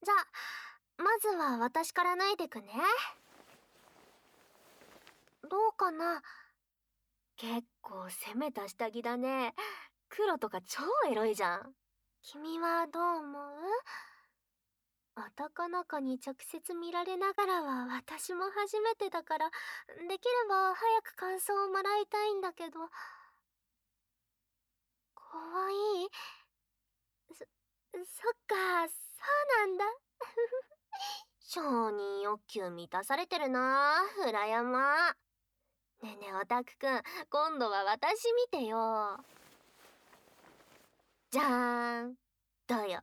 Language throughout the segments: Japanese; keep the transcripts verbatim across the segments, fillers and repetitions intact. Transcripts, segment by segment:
じゃあ、まずは私から脱いでくね。どうかな？結構攻めた下着だね。黒とか超エロいじゃん。君はどう思う？男の子に直接見られながらは私も初めてだから、できれば早く感想をもらいたいんだけど。かわいい？そ、そっか、そうなんだ。承認欲求満たされてるな、裏山。ねえねえ、オタクくん、今度は私見てよ。じゃーん。どうよ。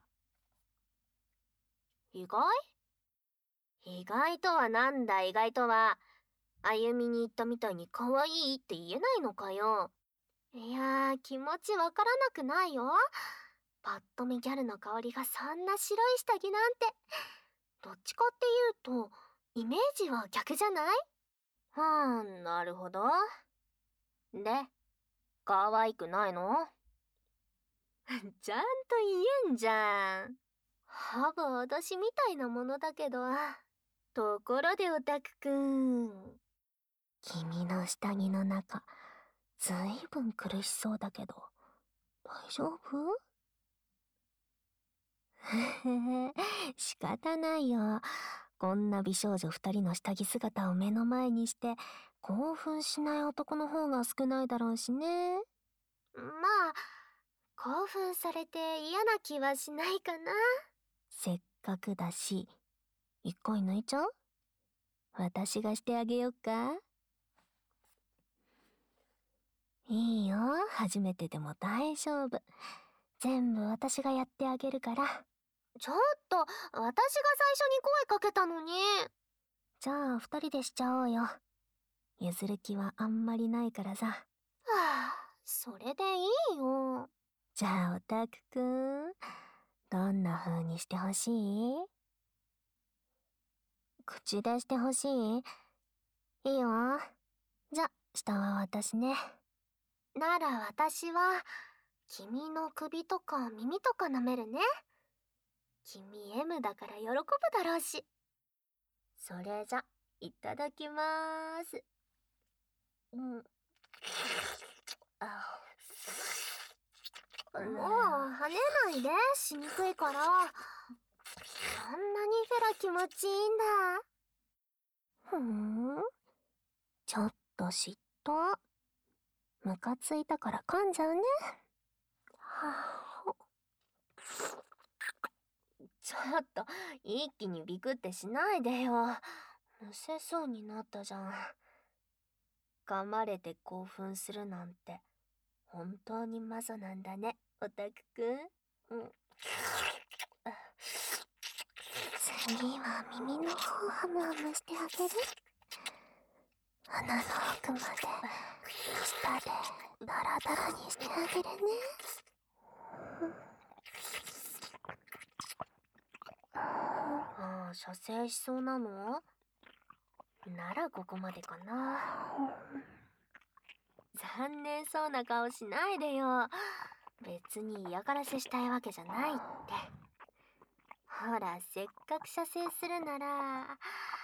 意外？意外とはなんだ、意外とは。歩みに行ったみたいに可愛いって言えないのかよ。いやー、気持ちわからなくないよ。パッと見ギャルの香りがそんな白い下着なんて。どっちかっていうと、イメージは逆じゃない？ふーん、なるほど。で、可愛くないの？ちゃんと言えんじゃん。ほぼ脅しみたいなものだけど。ところでオタクくん。君の下着の中、ずいぶん苦しそうだけど、大丈夫？仕方ないよ。こんな美少女二人の下着姿を目の前にして、興奮しない男の方が少ないだろうしね。まあ、興奮されて嫌な気はしないかな。せっかくだし、一回抜いちゃう？私がしてあげよっか？いいよ、初めてでも大丈夫。全部私がやってあげるから。ちょっと、私が最初に声かけたのに。じゃあ、二人でしちゃおうよ。譲る気はあんまりないからさ。はあ、それでいいよ。じゃあ、オタクくん、どんな風にしてほしい？口でしてほしい？いいよ。じゃ、下は私ね。なら私は、君の首とか耳とか舐めるね。君 エム だから喜ぶだろうし。それじゃ、いただきまーす。うん。あ、もう跳ねないで、しにくいから。そんなにフェラ気持ちいいんだ。ふーん。ちょっと嫉妬。ムカついたから噛んじゃうね。はあ、ちょっと、一気にビクってしないでよ。むせそうになったじゃん。噛まれて興奮するなんて、本当にマゾなんだね、オタクくん。うん。次は耳の方ハムハムしてあげる。鼻の奥まで、舌でダラダラにしてあげるね。ああ、射精しそうなの？ならここまでかな。残念そうな顔しないでよ。別に嫌がらせしたいわけじゃないって。ほら、せっかく射精するなら。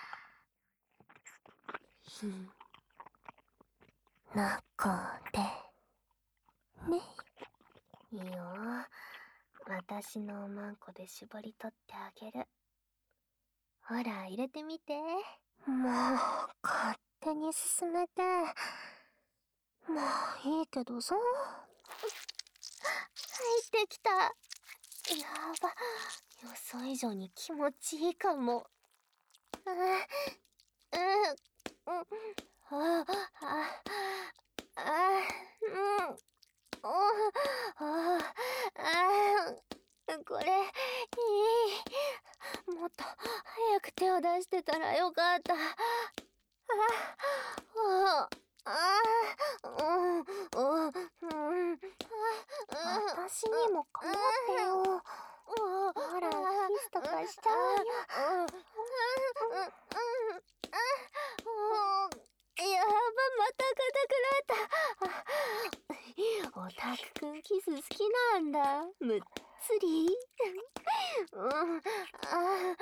中で。ね。いいよ。私のおまんこで絞り取ってあげる。ほら、入れてみて。もう、勝手に進めて。まあ、いいけどさ。入ってきた。やば。予想以上に気持ちいいかも。うん、うん、うん、あ、あ、あ、うん、あ、あ、これ、いい。もっと早く手を出してたらよかった。あ、あ、あ、うん、うん、うん。私にも構ってよ。ほら、キスとかしちゃうよ。やば、また硬くなった。オタクくんキス好きなんだ。むっつり。うん、あ、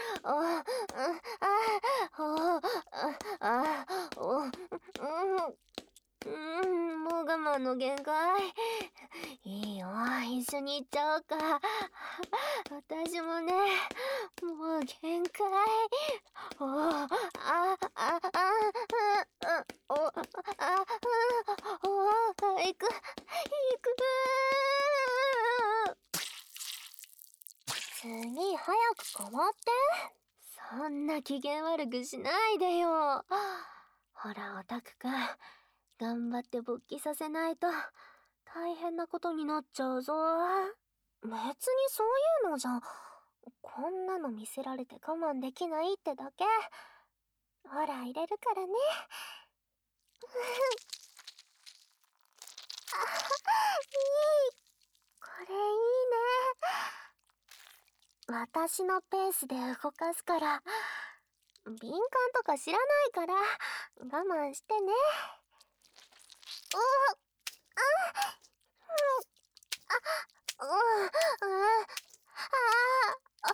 の限界。いいよ、一緒に行っちゃおうか。私もね、もう限界。おあ、あ、あ、あ、あ、お、あ、あ、お、行く、行く。次、早く変わって。そんな機嫌悪くしないでよ。ほら、オタクくん。頑張って勃起させないと大変なことになっちゃうぞ。別にそういうのじゃ、こんなの見せられて我慢できないってだけ。ほら、入れるからね。あ、いい。これいいね。私のペースで動かすから。敏感とか知らないから我慢してね。おあ、うん、あ、うん、あ、あ、あ、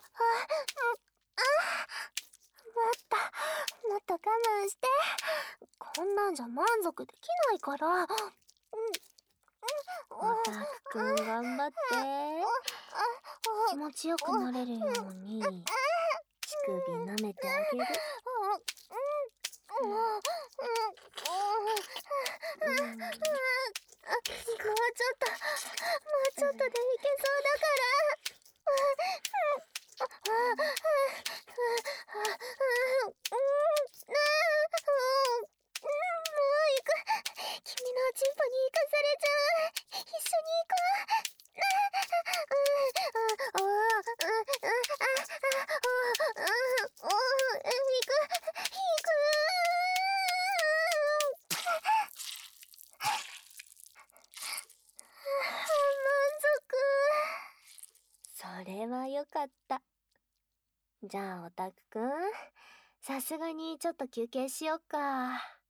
もっと、もっと我慢して。こんなんじゃ満足できないから。オタクくん頑張って。気持ちよくなれるように乳首舐めてあげる。うん、もうちょっと、もうちょっとでいけそうだから。君のチンポに生かされちゃう。一緒に行こう。それはよかった。じゃあオタクくん、さすがにちょっと休憩しよっか。